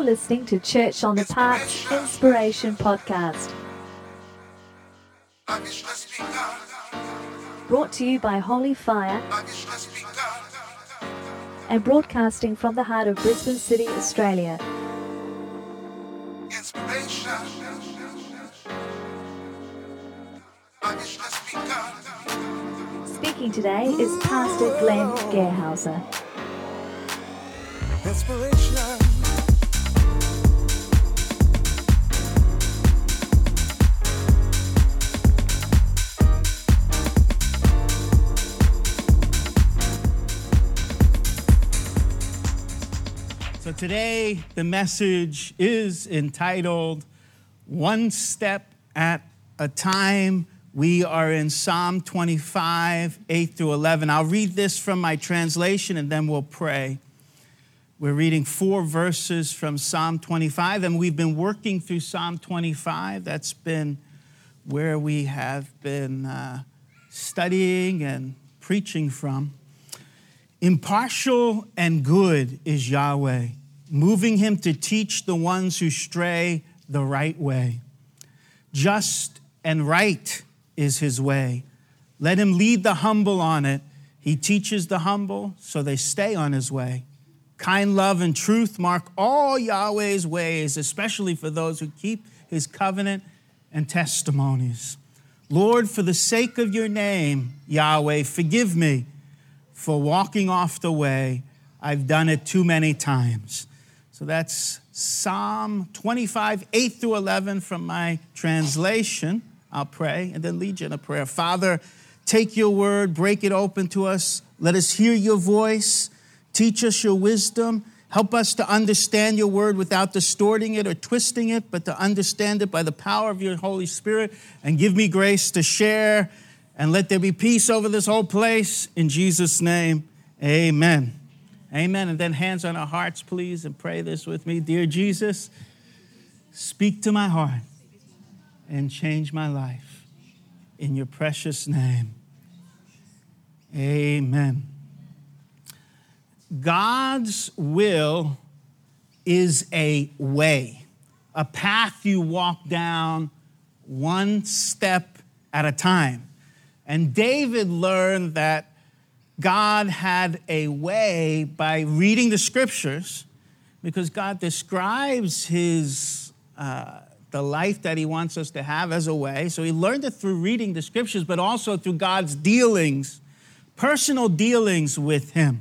You're listening to Church on the Park's Inspiration Podcast. Brought to you by Holy Fire and broadcasting from the heart of Brisbane City, Australia. Speaking today is Pastor Glenn Gerhauser. Inspiration. So today, the message is entitled, One Step at a Time. We are in Psalm 25, 8 through 11. I'll read this from my translation and then we'll pray. We're reading 4 verses from Psalm 25, and we've been working through Psalm 25. That's been where we have been studying and preaching from. Impartial and good is Yahweh, moving him to teach the ones who stray the right way. Just and right is his way. Let him lead the humble on it. He teaches the humble, so they stay on his way. Kind love and truth mark all Yahweh's ways, especially for those who keep his covenant and testimonies. Lord, for the sake of your name, Yahweh, forgive me for walking off the way. I've done it too many times. So that's Psalm 25, 8 through 11 from my translation. I'll pray and then lead you in a prayer. Father, take your word, break it open to us. Let us hear your voice. Teach us your wisdom. Help us to understand your word without distorting it or twisting it, but to understand it by the power of your Holy Spirit. And give me grace to share, and let there be peace over this whole place. In Jesus' name, amen. Amen. And then hands on our hearts, please, and pray this with me. Dear Jesus, speak to my heart and change my life. In your precious name, amen. God's will is a way, a path you walk down one step at a time. And David learned that God had a way by reading the scriptures, because God describes the life that he wants us to have as a way. So he learned it through reading the scriptures, but also through God's dealings, personal dealings with him.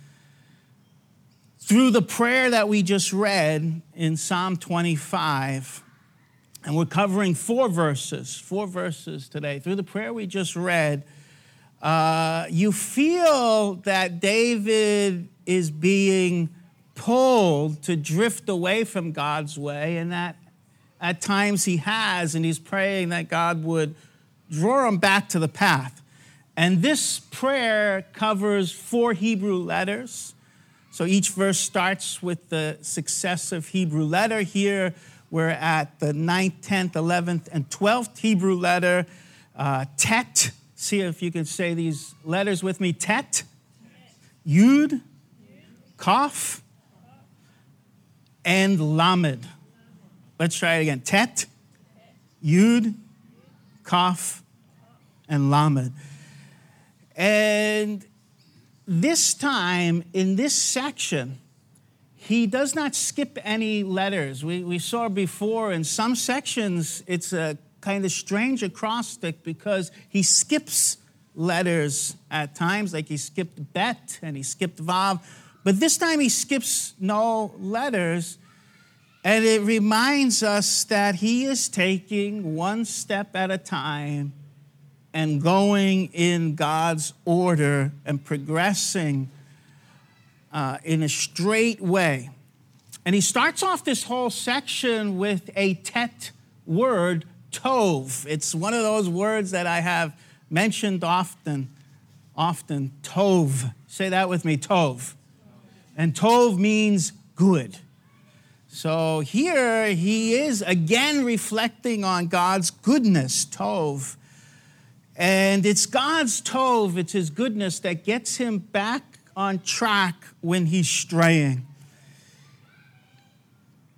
Through the prayer that we just read in Psalm 25, and we're covering 4 verses today. Through the prayer we just read, you feel that David is being pulled to drift away from God's way, and that at times he has, and he's praying that God would draw him back to the path. And this prayer covers 4 Hebrew letters. So each verse starts with the successive Hebrew letter. Here we're at the 9th, 10th, 11th, and 12th Hebrew letter, Tet. See if you can say these letters with me. Tet, Yud, Kaf, and Lamed. Let's try it again. Tet, Yud, Kaf, and Lamed. And this time, in this section, he does not skip any letters. We saw before in some sections, it's a kind of strange acrostic because he skips letters at times, like he skipped Bet and he skipped Vav. But this time he skips no letters, and it reminds us that he is taking one step at a time and going in God's order and progressing in a straight way. And he starts off this whole section with a Tet word, Tov. It's one of those words that I have mentioned often, Tov. Say that with me, Tov. And Tov means good. So here he is again reflecting on God's goodness, Tov. And it's God's Tov, it's his goodness that gets him back on track when he's straying.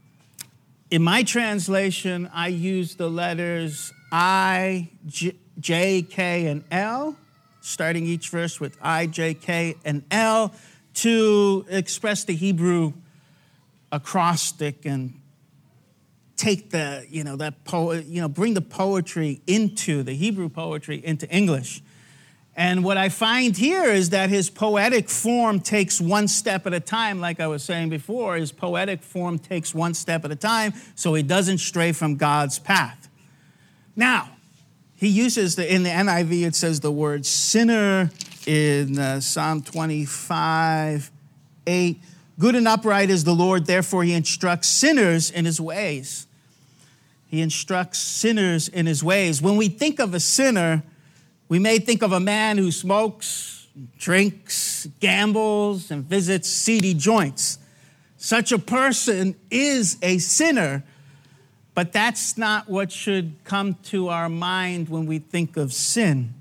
In my translation, I use the letters I, J, K, and L, starting each verse with I, J, K, and L, to express the Hebrew acrostic and take the, bring the poetry into, the Hebrew poetry into English. And what I find here is that his poetic form takes one step at a time, like I was saying before. His poetic form takes one step at a time so he doesn't stray from God's path. Now, he uses, in the NIV, it says the word sinner in Psalm 25, 8. Good and upright is the Lord, therefore he instructs sinners in his ways. He instructs sinners in his ways. When we think of a sinner, we may think of a man who smokes, drinks, gambles, and visits seedy joints. Such a person is a sinner, but that's not what should come to our mind when we think of sin.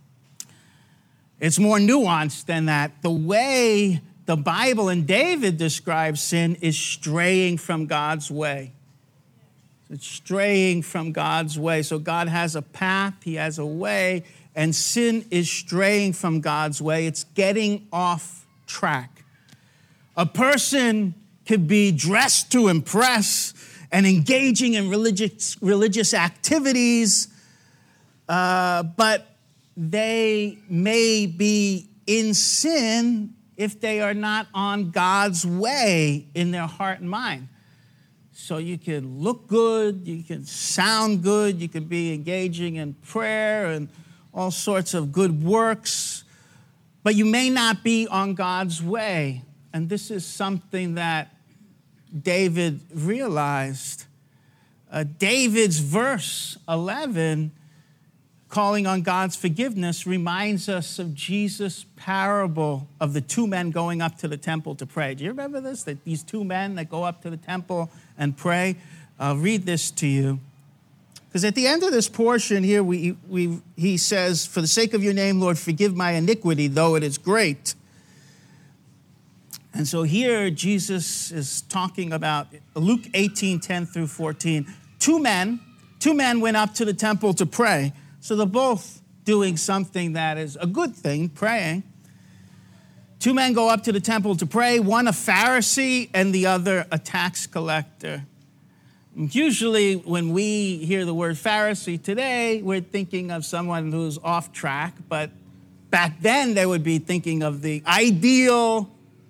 It's more nuanced than that. The way the Bible and David describes sin is straying from God's way. It's straying from God's way. So God has a path, he has a way, and sin is straying from God's way. It's getting off track. A person could be dressed to impress and engaging in religious activities, but they may be in sin if they are not on God's way in their heart and mind. So you can look good, you can sound good, you can be engaging in prayer and all sorts of good works, but you may not be on God's way. And this is something that David realized. David's verse 11, calling on God's forgiveness, reminds us of Jesus' parable of the two men going up to the temple to pray. Do you remember this? That these two men that go up to the temple and pray? I'll read this to you. Because at the end of this portion here, he says, for the sake of your name, Lord, forgive my iniquity, though it is great. And so here Jesus is talking about Luke 18:10 through 14. Two men went up to the temple to pray. So they're both doing something that is a good thing, praying. Two men go up to the temple to pray, one a Pharisee and the other a tax collector. Usually when we hear the word Pharisee today, we're thinking of someone who's off track, but back then they would be thinking of the ideal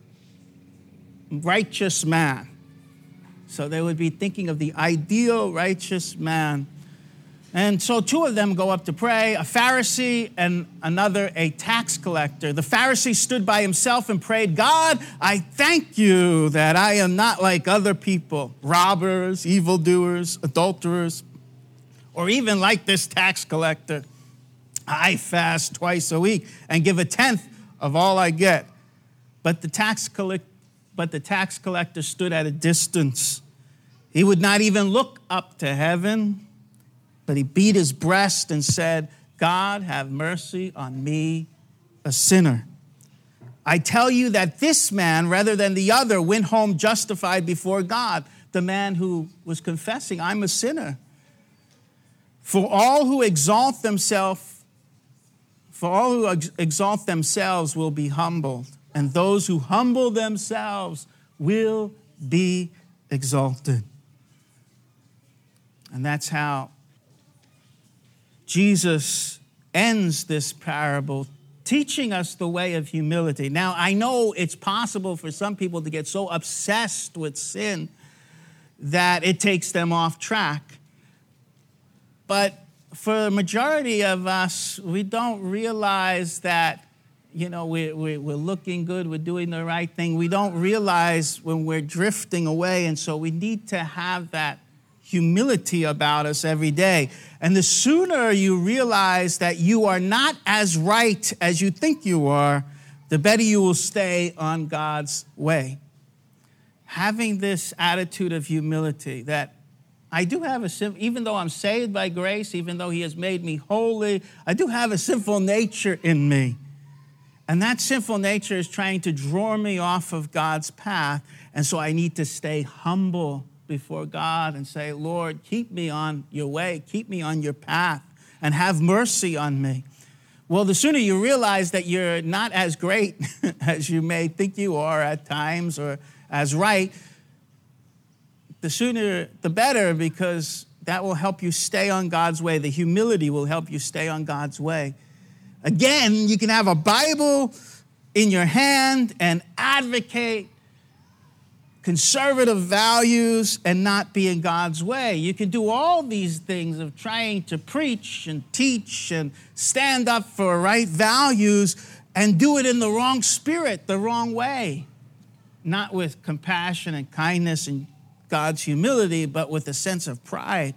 righteous man. So they would be thinking of the ideal righteous man. And so two of them go up to pray, a Pharisee and another a tax collector. The Pharisee stood by himself and prayed, God, I thank you that I am not like other people, robbers, evildoers, adulterers, or even like this tax collector. I fast twice a week and give a tenth of all I get. But the tax collector stood at a distance. He would not even look up to heaven, but he beat his breast and said, God, have mercy on me, a sinner. I tell you that this man, rather than the other, went home justified before God. The man who was confessing, I'm a sinner. For all who exalt themselves will be humbled, and those who humble themselves will be exalted. And that's how Jesus ends this parable, teaching us the way of humility. Now, I know it's possible for some people to get so obsessed with sin that it takes them off track. But for the majority of us, we don't realize that, we're looking good, we're doing the right thing. We don't realize when we're drifting away, and so we need to have that humility about us every day. And the sooner you realize that you are not as right as you think you are, the better you will stay on God's way. Having this attitude of humility that I do have even though I'm saved by grace, even though he has made me holy, I do have a sinful nature in me. And that sinful nature is trying to draw me off of God's path. And so I need to stay humble before God and say, Lord, keep me on your way, keep me on your path, and have mercy on me. Well, the sooner you realize that you're not as great as you may think you are at times or as right, the sooner the better, because that will help you stay on God's way. The humility will help you stay on God's way. Again, you can have a Bible in your hand and advocate conservative values and not be in God's way. You can do all these things of trying to preach and teach and stand up for right values and do it in the wrong spirit, the wrong way. Not with compassion and kindness and God's humility, but with a sense of pride.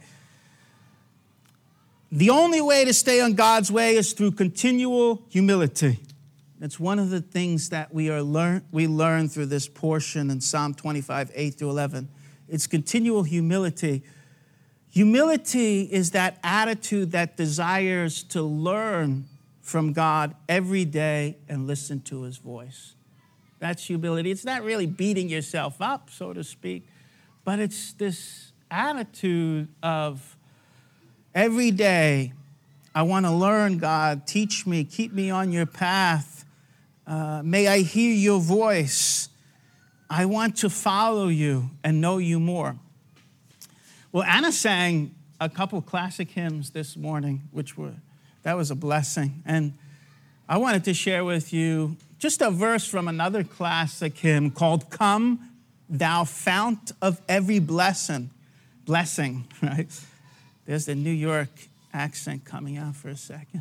The only way to stay on God's way is through continual humility. That's one of the things that we learn through this portion in Psalm 25, 8 through 11. It's continual humility. Humility is that attitude that desires to learn from God every day and listen to his voice. That's humility. It's not really beating yourself up, so to speak, but it's this attitude of every day, I want to learn, God. Teach me, keep me on your path. May I hear your voice. I want to follow you and know you more. Well, Anna sang a couple classic hymns this morning, that was a blessing. And I wanted to share with you just a verse from another classic hymn called Come, Thou Fount of Every Blessing, right? There's the New York accent coming out for a second.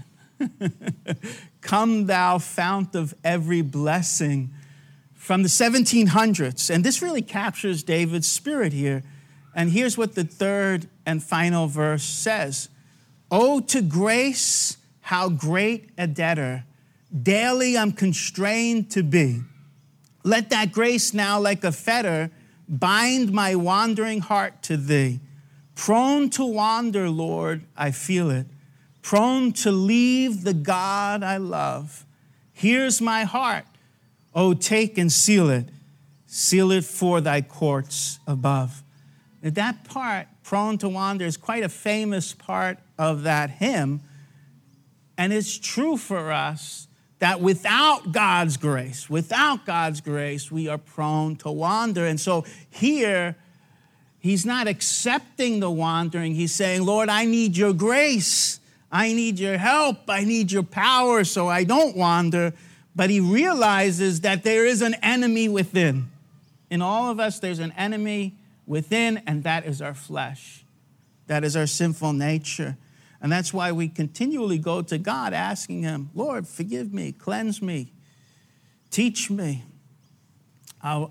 Come, thou fount of every blessing, from the 1700s. And this really captures David's spirit here. And here's what the third and final verse says. Oh, to grace, how great a debtor daily I'm constrained to be. Let that grace now like a fetter bind my wandering heart to thee. Prone to wander, Lord, I feel it. Prone to leave the God I love. Here's my heart. Oh, take and seal it. Seal it for thy courts above. And that part, prone to wander, is quite a famous part of that hymn. And it's true for us that without God's grace, we are prone to wander. And so here, he's not accepting the wandering. He's saying, Lord, I need your grace. I need your help. I need your power so I don't wander. But he realizes that there is an enemy within. In all of us, there's an enemy within, and that is our flesh. That is our sinful nature. And that's why we continually go to God asking him, Lord, forgive me, cleanse me, teach me. I'll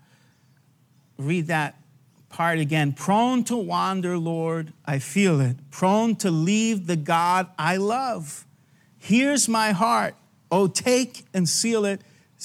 read that part again. Prone to wander, Lord, I feel it. Prone to leave the God I love. Here's my heart. Oh, take and seal it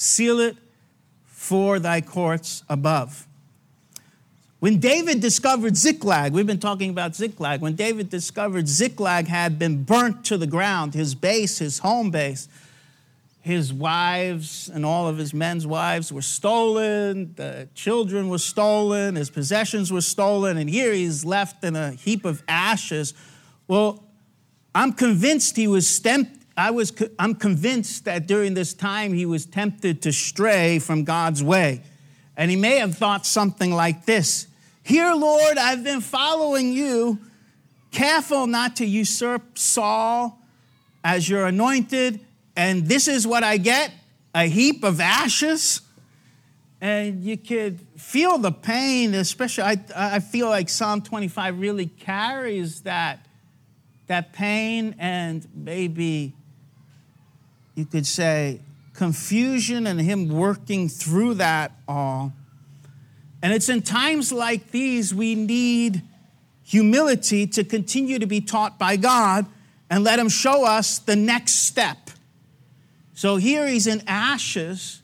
for thy courts above. When David discovered Ziklag, we've been talking about Ziklag. When David discovered Ziklag had been burnt to the ground, his base, his home base, his wives and all of his men's wives were stolen, the children were stolen, his possessions were stolen, and here he's left in a heap of ashes. Well, I'm convinced I'm convinced that during this time he was tempted to stray from God's way. And he may have thought something like this. Here, Lord, I've been following you, careful not to usurp Saul as your anointed, and this is what I get, a heap of ashes. And you could feel the pain, especially I feel like Psalm 25 really carries that pain and maybe you could say confusion and him working through that all. And it's in times like these we need humility to continue to be taught by God and let him show us the next step. So here he's in ashes.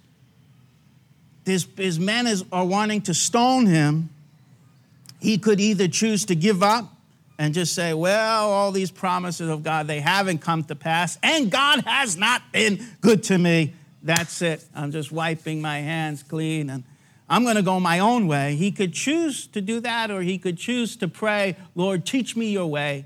His men are wanting to stone him. He could either choose to give up and just say, well, all these promises of God, they haven't come to pass, and God has not been good to me. That's it. I'm just wiping my hands clean, and I'm going to go my own way. He could choose to do that, or he could choose to pray, Lord, teach me your way.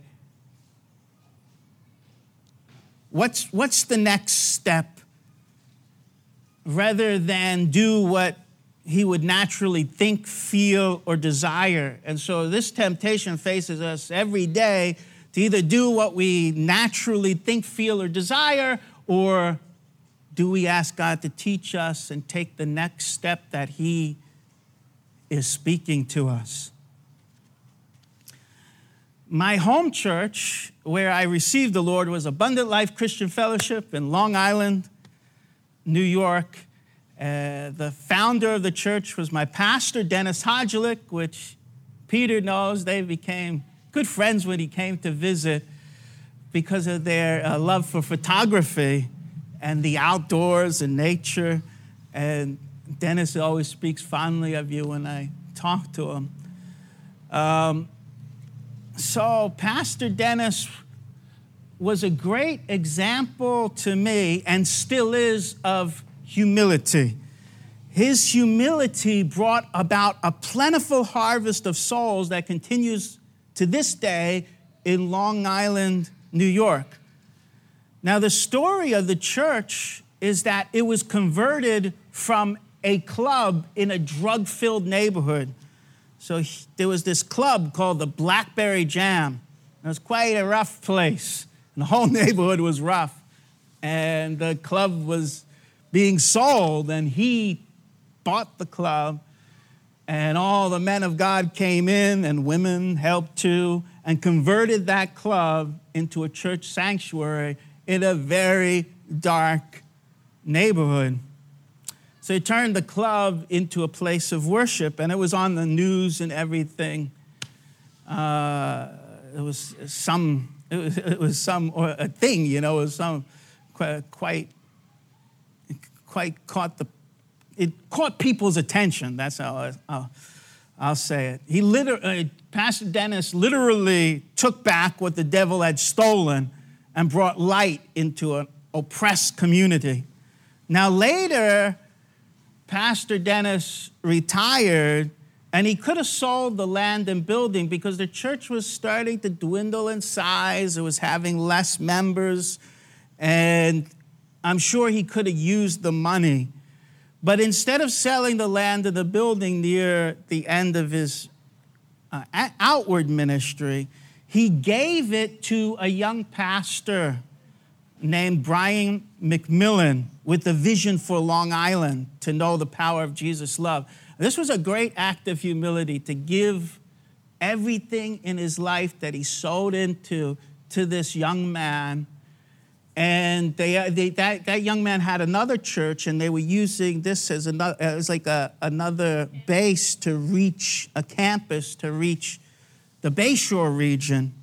What's the next step? Rather than do what he would naturally think, feel, or desire. And so this temptation faces us every day to either do what we naturally think, feel, or desire, or do we ask God to teach us and take the next step that he is speaking to us? My home church, where I received the Lord, was Abundant Life Christian Fellowship in Long Island, New York. The founder of the church was my pastor, Dennis Hodgelik, which Peter knows. They became good friends when he came to visit because of their love for photography and the outdoors and nature. And Dennis always speaks fondly of you when I talk to him. So Pastor Dennis was a great example to me, and still is, of humility. His humility brought about a plentiful harvest of souls that continues to this day in Long Island, New York. Now, the story of the church is that it was converted from a club in a drug-filled neighborhood. So there was this club called the Blackberry Jam. It was quite a rough place, and the whole neighborhood was rough. And the club was being sold, and he bought the club, and all the men of God came in, and women helped too, and converted that club into a church sanctuary in a very dark neighborhood. So he turned the club into a place of worship, and it was on the news and everything. It was a thing, you know. It was some quite it caught people's attention. That's how I'll say it. Pastor Dennis literally took back what the devil had stolen and brought light into an oppressed community. Now later, Pastor Dennis retired, and he could have sold the land and building because the church was starting to dwindle in size. It was having less members, and I'm sure he could have used the money. But instead of selling the land and the building near the end of his outward ministry, he gave it to a young pastor named Brian McMillan with a vision for Long Island to know the power of Jesus' love. This was a great act of humility, to give everything in his life that he sowed into to this young man. And that young man had another church, and they were using this as another, it was like another base to reach, a campus to reach the Bayshore region.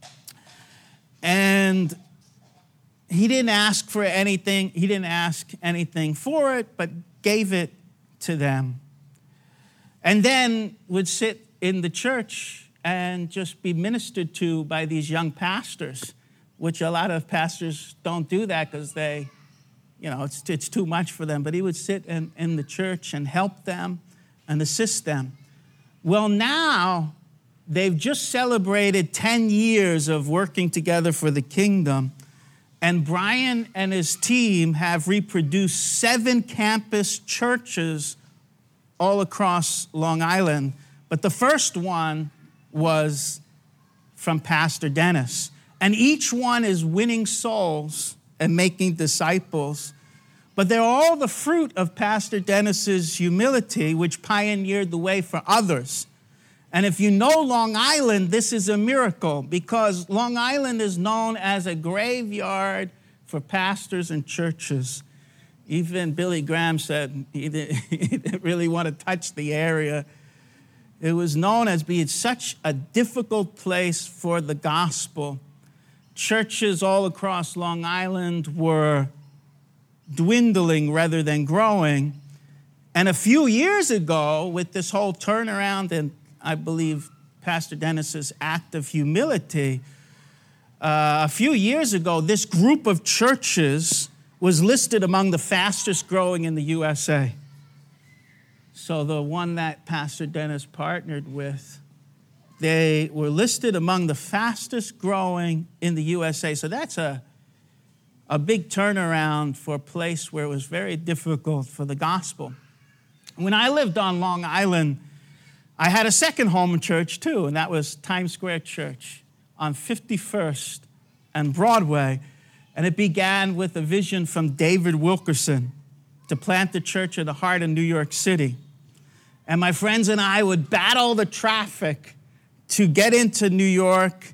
And he didn't ask for anything. He didn't ask anything for it, but gave it to them. And then would sit in the church and just be ministered to by these young pastors, which a lot of pastors don't do that because they, you know, it's too much for them. But he would sit in the church and help them and assist them. Well, now they've just celebrated 10 years of working together for the kingdom. And Brian and his team have reproduced 7 campus churches all across Long Island. But the first one was from Pastor Dennis. And each one is winning souls and making disciples. But they're all the fruit of Pastor Dennis's humility, which pioneered the way for others. And if you know Long Island, this is a miracle, because Long Island is known as a graveyard for pastors and churches. Even Billy Graham said he didn't really want to touch the area. It was known as being such a difficult place for the gospel. Churches all across Long Island were dwindling rather than growing. And a few years ago, with this whole turnaround and I believe Pastor Dennis's act of humility, a few years ago, this group of churches was listed among the fastest growing in the USA. So the one that Pastor Dennis partnered with, they were listed among the fastest growing in the USA. So that's a big turnaround for a place where it was very difficult for the gospel. When I lived on Long Island, I had a second home church too, and that was Times Square Church on 51st and Broadway. And it began with a vision from David Wilkerson to plant the church in the heart of New York City. And my friends and I would battle the traffic to get into New York,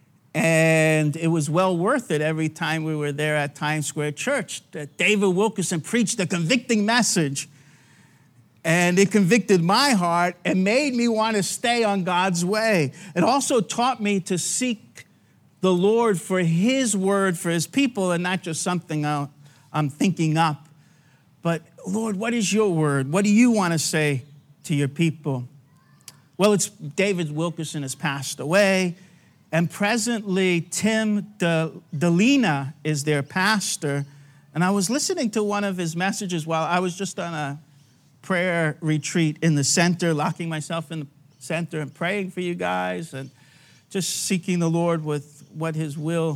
and it was well worth it every time we were there at Times Square Church. David Wilkerson preached a convicting message, and it convicted my heart and made me want to stay on God's way. It also taught me to seek the Lord for His word for His people, and not just something I'm thinking up. But Lord, what is your word? What do you want to say to your people? Well, David Wilkerson has passed away, and presently Tim DeLina is their pastor. And I was listening to one of his messages while I was just on a prayer retreat in the center, locking myself in the center and praying for you guys and just seeking the Lord with what His will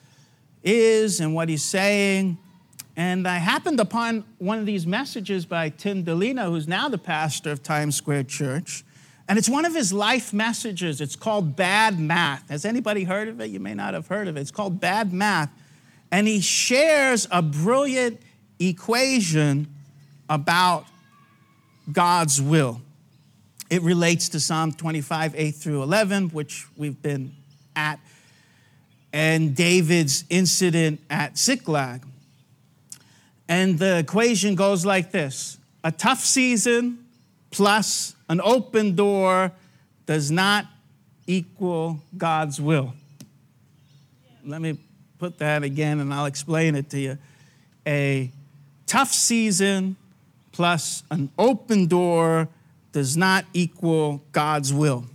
is and what He's saying. And I happened upon one of these messages by Tim DeLina, who's now the pastor of Times Square Church. And it's one of his life messages. It's called Bad Math. Has anybody heard of it? You may not have heard of it. It's called Bad Math. And he shares a brilliant equation about God's will. It relates to Psalm 25, 8 through 11, which we've been at, and David's incident at Ziklag. And the equation goes like this: a tough season plus an open door does not equal God's will. Let me put that again and I'll explain it to you. A tough season plus an open door does not equal God's will.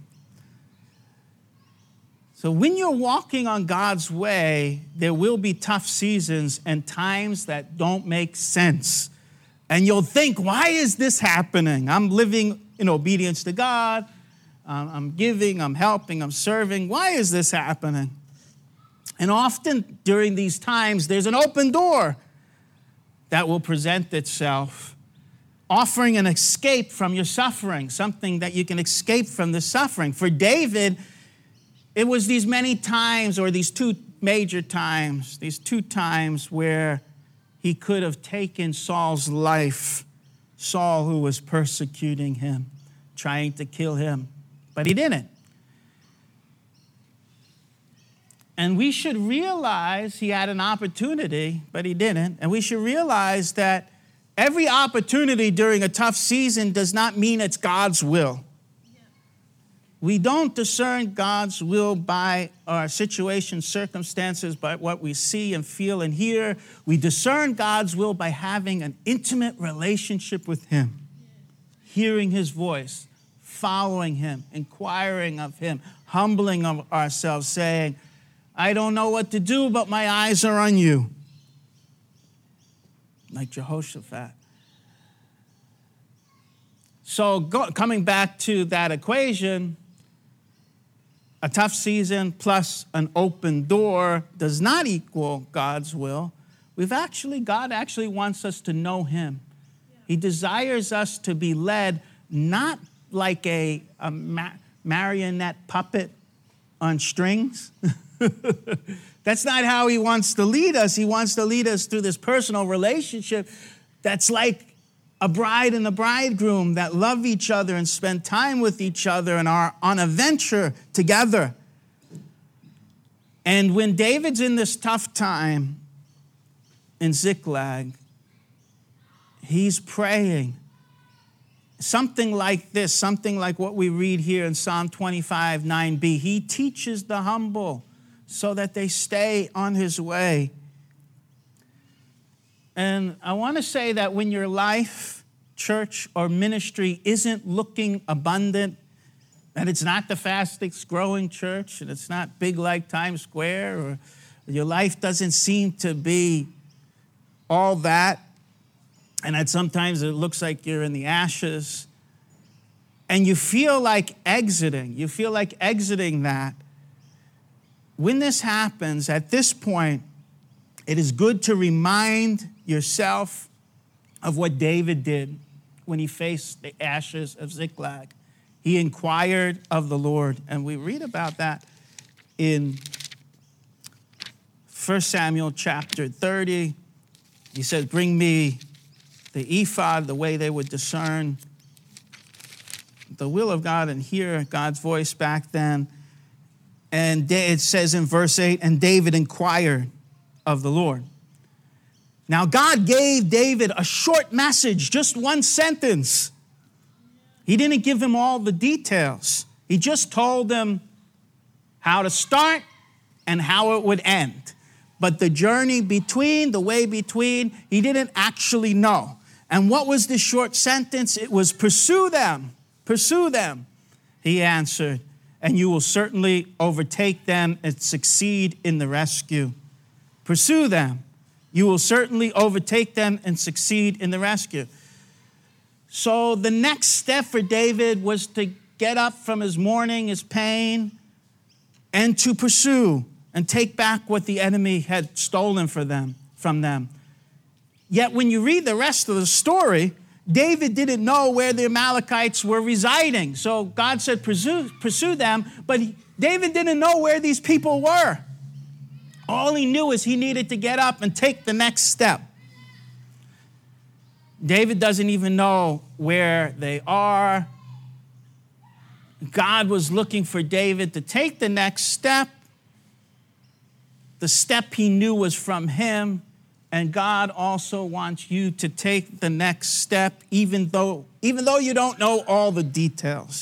So when you're walking on God's way, there will be tough seasons and times that don't make sense. And you'll think, why is this happening? I'm living in obedience to God. I'm giving, I'm helping, I'm serving. Why is this happening? And often during these times, there's an open door that will present itself, offering an escape from your suffering, something that you can escape from the suffering. For David, it was these many times, or these two major times, these two times where he could have taken Saul's life, Saul who was persecuting him, trying to kill him, but he didn't. And we should realize he had an opportunity, but he didn't. And we should realize that every opportunity during a tough season does not mean it's God's will. We don't discern God's will by our situations, circumstances, by what we see and feel and hear. We discern God's will by having an intimate relationship with Him, hearing His voice, following Him, inquiring of Him, humbling of ourselves, saying, I don't know what to do, but my eyes are on you. Like Jehoshaphat. So coming back to that equation, a tough season plus an open door does not equal God's will. God actually wants us to know Him. He desires us to be led not like a marionette puppet on strings. That's not how He wants to lead us. He wants to lead us through this personal relationship that's like a bride and a bridegroom that love each other and spend time with each other and are on a venture together. And when David's in this tough time in Ziklag, he's praying. Something like this, something like what we read here in Psalm 25, 9b. He teaches the humble so that they stay on His way. And I want to say that when your life, church, or ministry isn't looking abundant, and it's not the fastest growing church, and it's not big like Times Square, or your life doesn't seem to be all that, and that sometimes it looks like you're in the ashes, and you feel like exiting, that, when this happens, at this point, it is good to remind yourself of what David did when he faced the ashes of Ziklag. He inquired of the Lord, and we read about that in 1 Samuel chapter 30. He says, bring me the ephod, the way they would discern the will of God and hear God's voice back then. And it says in verse 8, and David inquired of the Lord. Now God gave David a short message, just one sentence. He didn't give him all the details. He just told him how to start and how it would end. But the journey between, the way between, he didn't actually know. And what was the short sentence? It was, pursue them, he answered, and you will certainly overtake them and succeed in the rescue. Pursue them. You will certainly overtake them and succeed in the rescue. So the next step for David was to get up from his mourning, his pain, and to pursue and take back what the enemy had stolen from them. Yet when you read the rest of the story, David didn't know where the Amalekites were residing. So God said, pursue them, but David didn't know where these people were. All he knew is he needed to get up and take the next step. David doesn't even know where they are. God was looking for David to take the next step. The step he knew was from him. And God also wants you to take the next step, even though you don't know all the details.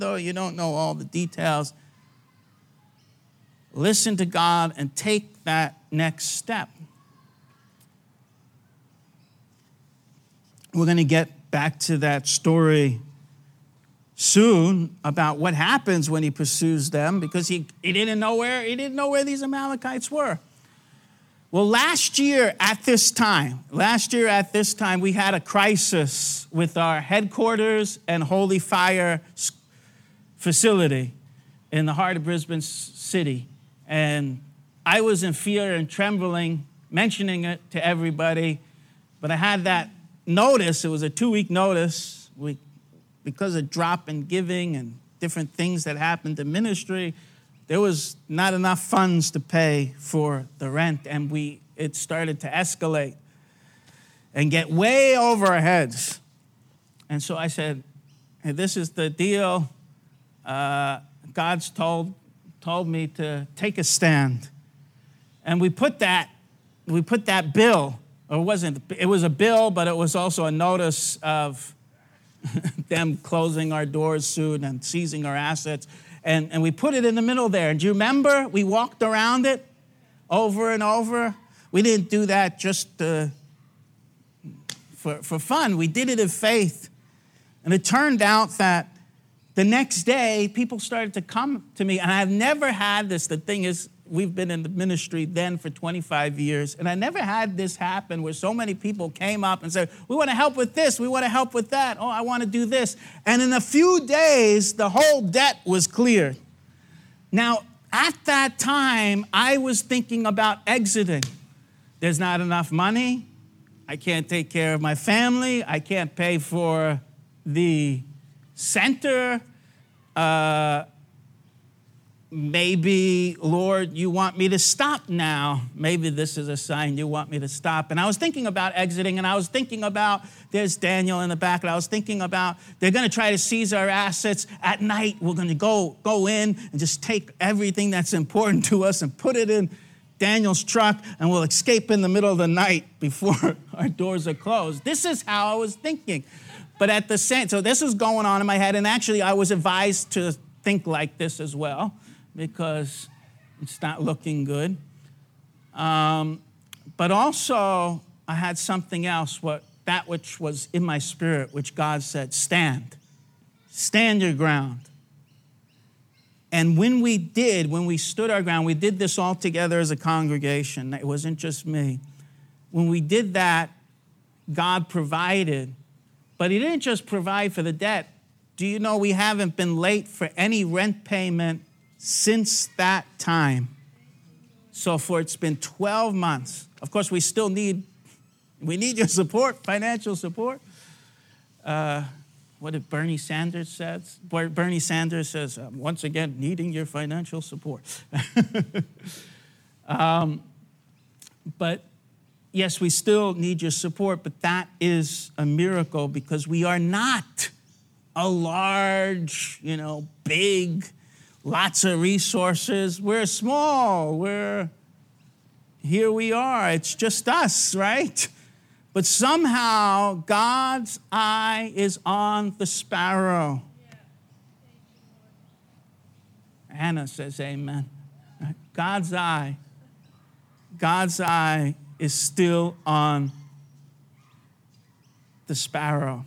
Listen to God and take that next step. We're going to get back to that story soon about what happens when he pursues them, because he didn't know where these Amalekites were. Well, last year at this time, we had a crisis with our headquarters and Holy Fire facility in the heart of Brisbane City. And I was in fear and trembling, mentioning it to everybody. But I had that notice. It was a 2-week notice. Because of drop in giving and different things that happened in ministry, there was not enough funds to pay for the rent, and it started to escalate and get way over our heads. And so I said, hey, this is the deal. God's told me to take a stand. And we put that bill, or it was a bill, but it was also a notice of them closing our doors soon and seizing our assets. And we put it in the middle there. And do you remember? We walked around it over and over. We didn't do that just for fun. We did it in faith. And it turned out that the next day, people started to come to me. And I've never had this. The thing is, we've been in the ministry then for 25 years. And I never had this happen where so many people came up and said, we want to help with this. We want to help with that. Oh, I want to do this. And in a few days, the whole debt was cleared. Now, at that time, I was thinking about exiting. There's not enough money. I can't take care of my family. I can't pay for the center. Maybe, Lord, you want me to stop now. Maybe this is a sign you want me to stop. And I was thinking about exiting, and I was thinking about, there's Daniel in the back, and I was thinking about, they're going to try to seize our assets at night. We're going to go in and just take everything that's important to us and put it in Daniel's truck, and we'll escape in the middle of the night before our doors are closed. This is how I was thinking. But so this was going on in my head, and actually I was advised to think like this as well, because it's not looking good. But also, I had something else, that which was in my spirit, which God said, stand your ground. And when we stood our ground, we did this all together as a congregation. It wasn't just me. When we did that, God provided, but he didn't just provide for the debt. Do you know we haven't been late for any rent payment since that time? So it's been 12 months. Of course, we need your support, financial support. What did Bernie Sanders says? Bernie Sanders says, once again, needing your financial support. But yes, we still need your support, but that is a miracle because we are not a large, big, lots of resources. We're small. Here we are. It's just us, right? But somehow God's eye is on the sparrow. Anna says amen. God's eye is still on the sparrow.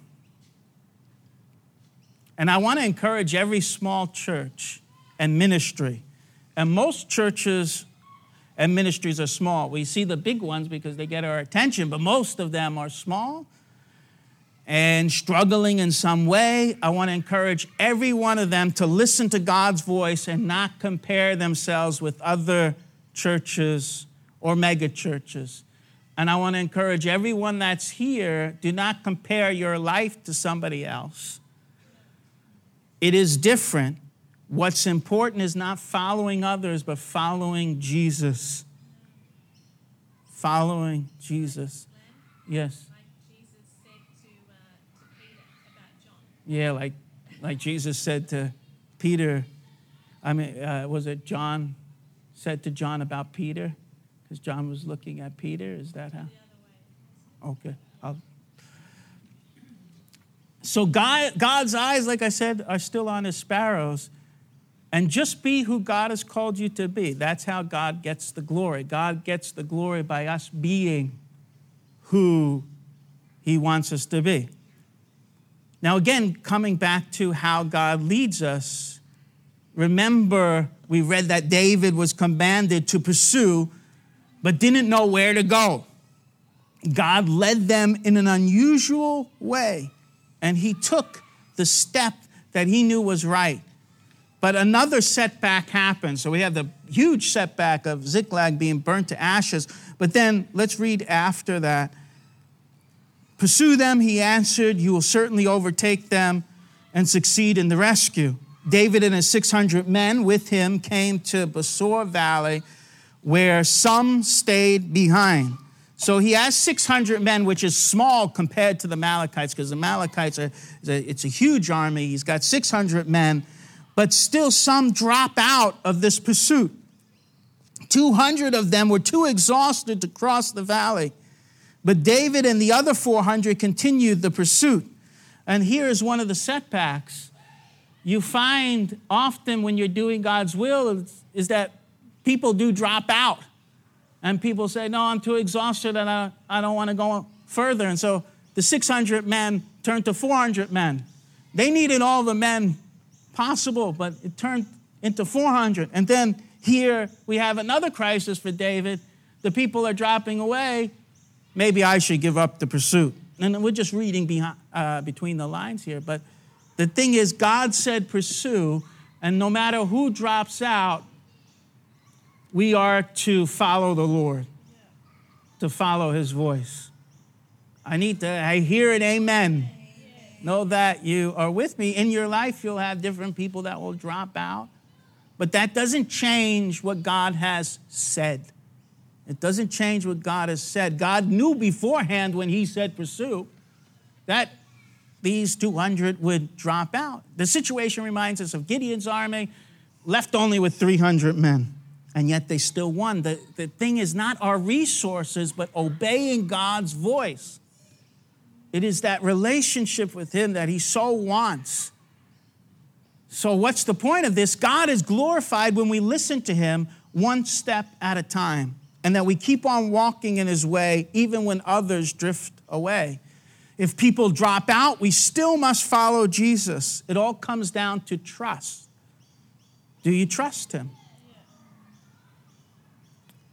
And I want to encourage every small church and ministry. And most churches and ministries are small. We see the big ones because they get our attention, but most of them are small and struggling in some way. I want to encourage every one of them to listen to God's voice and not compare themselves with other churches or mega churches. And I want to encourage everyone that's here, do not compare your life to somebody else. It is different. What's important is not following others, but following Jesus. Following Jesus. Yes. Like Jesus said to Peter about John. Yeah, like Jesus said to Peter. Was it John said to John about Peter? Because John was looking at Peter. Is that how? The other way. Okay. So God's eyes, like I said, are still on his sparrows. And just be who God has called you to be. That's how God gets the glory. God gets the glory by us being who he wants us to be. Now, again, coming back to how God leads us, remember we read that David was commanded to pursue, but didn't know where to go. God led them in an unusual way, and he took the step that he knew was right. But another setback happened. So we have the huge setback of Ziklag being burnt to ashes. But then let's read after that. Pursue them, he answered. You will certainly overtake them and succeed in the rescue. David and his 600 men with him came to Besor Valley, where some stayed behind. So he has 600 men, which is small compared to the Amalekites, because the Amalekites it's a huge army. He's got 600 men. But still some drop out of this pursuit. 200 of them were too exhausted to cross the valley. But David and the other 400 continued the pursuit. And here is one of the setbacks. You find often when you're doing God's will is that people do drop out. And people say, no, I'm too exhausted and I don't want to go further. And so the 600 men turned to 400 men. They needed all the men possible, but it turned into 400. And then here we have another crisis for David. The people are dropping away. Maybe I should give up the pursuit. And we're just reading between the lines here. But the thing is, God said pursue, and no matter who drops out, we are to follow the Lord, to follow his voice. I hear an amen. Know that you are with me. In your life, you'll have different people that will drop out. But that doesn't change what God has said. It doesn't change what God has said. God knew beforehand when he said pursue that these 200 would drop out. The situation reminds us of Gideon's army, left only with 300 men. And yet they still won. The thing is not our resources, but obeying God's voice. It is that relationship with him that he so wants. So what's the point of this? God is glorified when we listen to him one step at a time, and that we keep on walking in his way even when others drift away. If people drop out, we still must follow Jesus. It all comes down to trust. Do you trust him?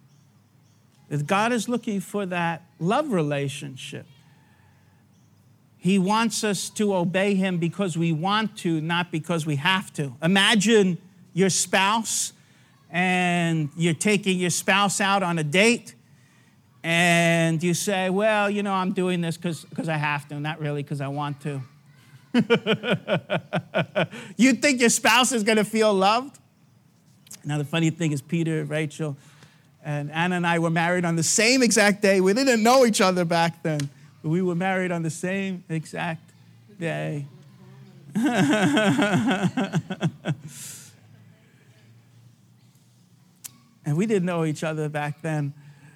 If God is looking for that love relationship, He wants us to obey him because we want to, not because we have to. Imagine your spouse, and you're taking your spouse out on a date, and you say, well, you know, I'm doing this because I have to, not really because I want to. You think your spouse is going to feel loved? Now, the funny thing is Peter, Rachel, and Anna and I were married on the same exact day. We didn't know each other back then, but we were married on the same exact day. And we didn't know each other back then.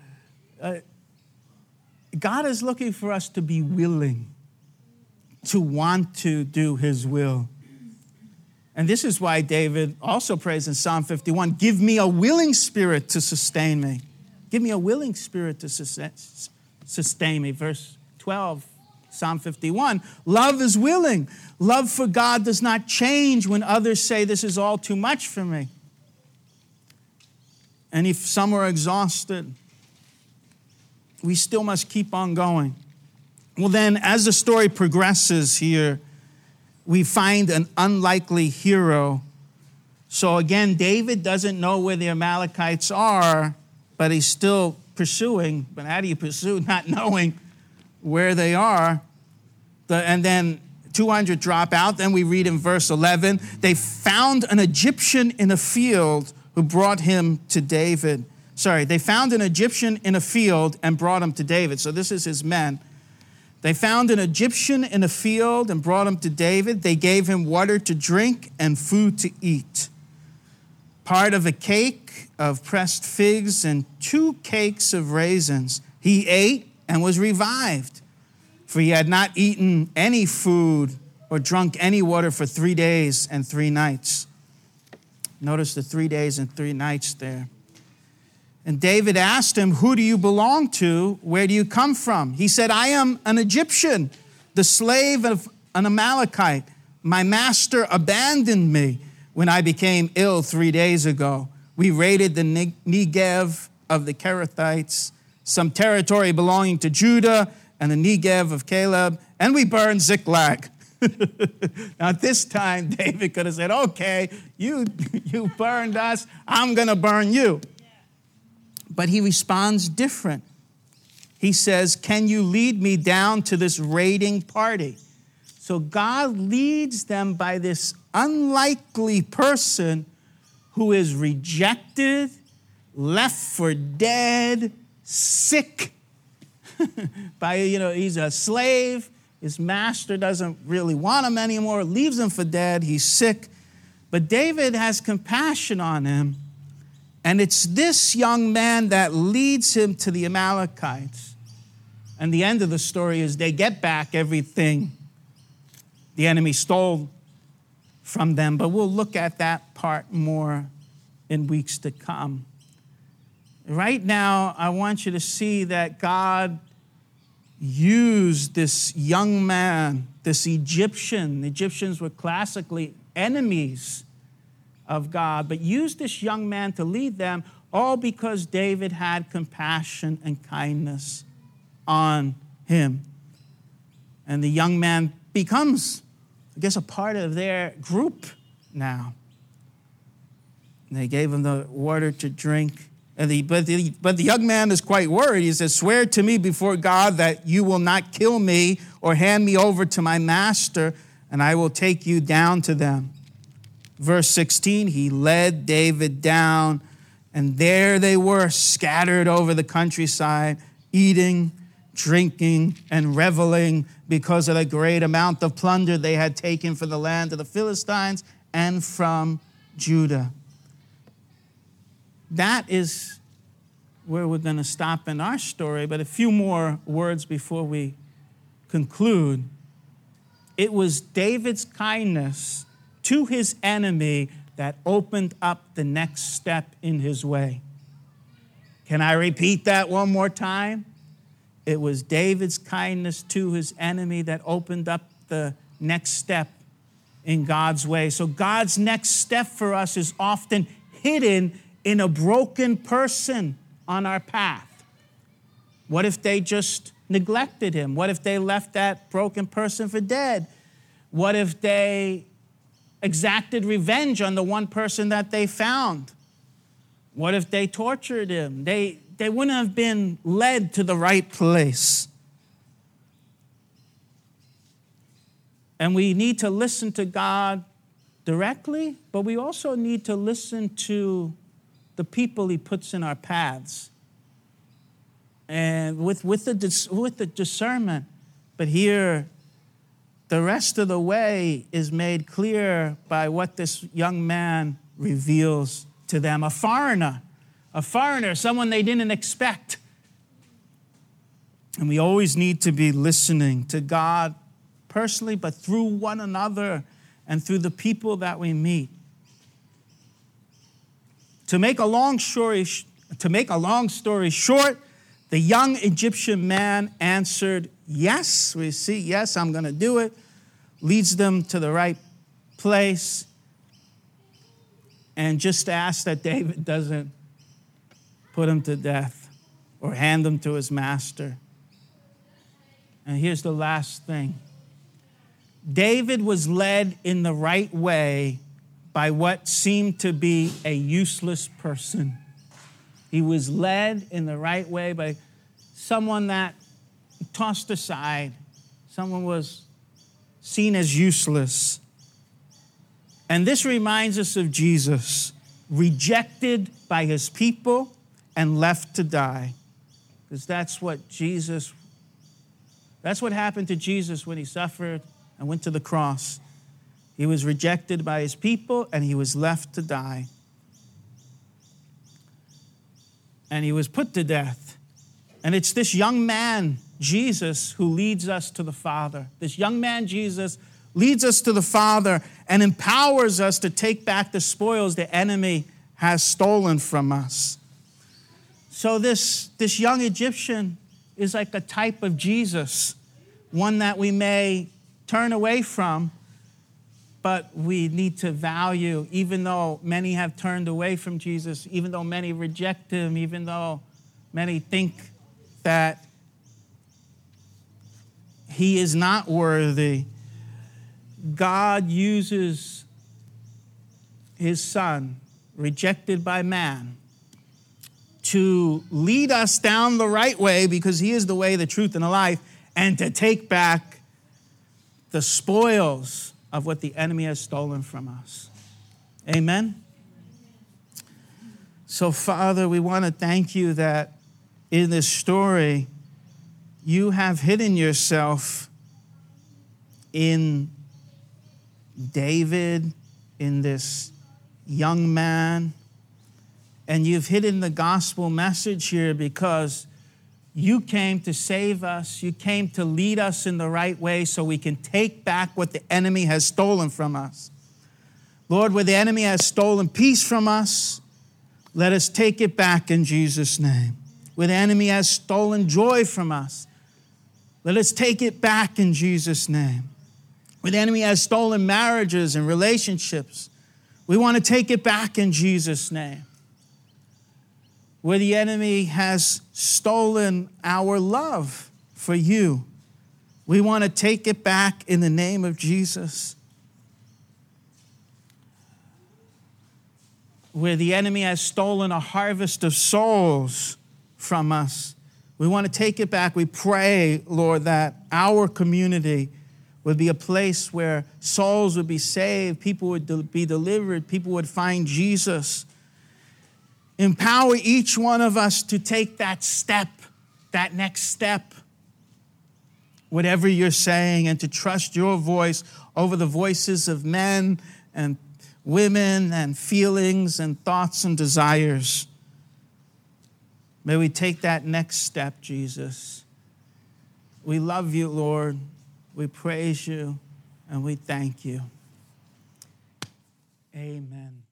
God is looking for us to be willing, to want to do his will. And this is why David also prays in Psalm 51, give me a willing spirit to sustain me. Give me a willing spirit to sustain me. Verse 12, Psalm 51, love is willing. Love for God does not change when others say this is all too much for me. And if some are exhausted, we still must keep on going. Well then, as the story progresses here, we find an unlikely hero. So again, David doesn't know where the Amalekites are, but he's still pursuing. But how do you pursue not knowing where they are? And then 200 drop out. Then we read in verse 11, they found an Egyptian in a field who brought him to David. They found an Egyptian in a field and brought him to David. So this is his men. They found an Egyptian in a field and brought him to David. They gave him water to drink and food to eat. Part of a cake of pressed figs and 2 cakes of raisins. He ate and was revived, for he had not eaten any food or drunk any water for 3 days and 3 nights. Notice the 3 days and 3 nights there. And David asked him, who do you belong to? Where do you come from? He said, I am an Egyptian, the slave of an Amalekite. My master abandoned me when I became ill 3 days ago. We raided the Negev of the Kerethites, some territory belonging to Judah, and the Negev of Caleb, and we burned Ziklag. Now, at this time, David could have said, okay, you burned us, I'm going to burn you. But he responds different. He says, can you lead me down to this raiding party? So God leads them by this unlikely person who is rejected, left for dead, sick. He's a slave. His master doesn't really want him anymore, leaves him for dead. He's sick. But David has compassion on him. And it's this young man that leads him to the Amalekites. And the end of the story is they get back everything the enemy stole from them. But we'll look at that part more in weeks to come. Right now, I want you to see that God used this young man, this Egyptian. The Egyptians were classically enemies of God, but used this young man to lead them, all because David had compassion and kindness on him. And the young man becomes, I guess, a part of their group now. And they gave him the water to drink. But the young man is quite worried. He says, swear to me before God that you will not kill me or hand me over to my master, and I will take you down to them. Verse 16, he led David down, and there they were scattered over the countryside, eating, drinking, and reveling because of the great amount of plunder they had taken from the land of the Philistines and from Judah. That is where we're going to stop in our story, but a few more words before we conclude. It was David's kindness to his enemy that opened up the next step in his way. Can I repeat that one more time? It was David's kindness to his enemy that opened up the next step in God's way. So God's next step for us is often hidden in a broken person on our path. What if they just neglected him? What if they left that broken person for dead? What if they exacted revenge on the one person that they found? What if they tortured him? They wouldn't have been led to the right place. And we need to listen to God directly, but we also need to listen to the people he puts in our paths. And with the discernment. But here, the rest of the way is made clear by what this young man reveals to them. A foreigner, someone they didn't expect. And we always need to be listening to God personally, but through one another and through the people that we meet. To make a long story short, the young Egyptian man answered yes. We see, yes, I'm going to do it. Leads them to the right place. And just ask that David doesn't put him to death or hand him to his master. And here's the last thing. David was led in the right way by what seemed to be a useless person. He was led in the right way by someone that tossed aside. Someone was seen as useless. And this reminds us of Jesus, rejected by his people and left to die. Because that's what happened to Jesus when he suffered and went to the cross. He was rejected by his people and he was left to die. And he was put to death. And it's this young man, Jesus, who leads us to the Father. This young man, Jesus, leads us to the Father and empowers us to take back the spoils the enemy has stolen from us. So this young Egyptian is like a type of Jesus, one that we may turn away from, but we need to value, even though many have turned away from Jesus, even though many reject him, even though many think that he is not worthy. God uses his Son, rejected by man, to lead us down the right way because he is the way, the truth, and the life, and to take back the spoils of what the enemy has stolen from us. Amen? So, Father, we want to thank you that in this story, you have hidden yourself in David, in this young man, and you've hidden the gospel message here because you came to save us. You came to lead us in the right way so we can take back what the enemy has stolen from us. Lord, where the enemy has stolen peace from us, let us take it back in Jesus' name. Where the enemy has stolen joy from us, let us take it back in Jesus' name. Where the enemy has stolen marriages and relationships, we want to take it back in Jesus' name. Where the enemy has stolen our love for you, we want to take it back in the name of Jesus. Where the enemy has stolen a harvest of souls from us, we want to take it back. We pray, Lord, that our community would be a place where souls would be saved, people would be delivered, people would find Jesus. Empower each one of us to take that step, that next step, whatever you're saying, and to trust your voice over the voices of men and women and feelings and thoughts and desires. May we take that next step, Jesus. We love you, Lord. We praise you and we thank you. Amen.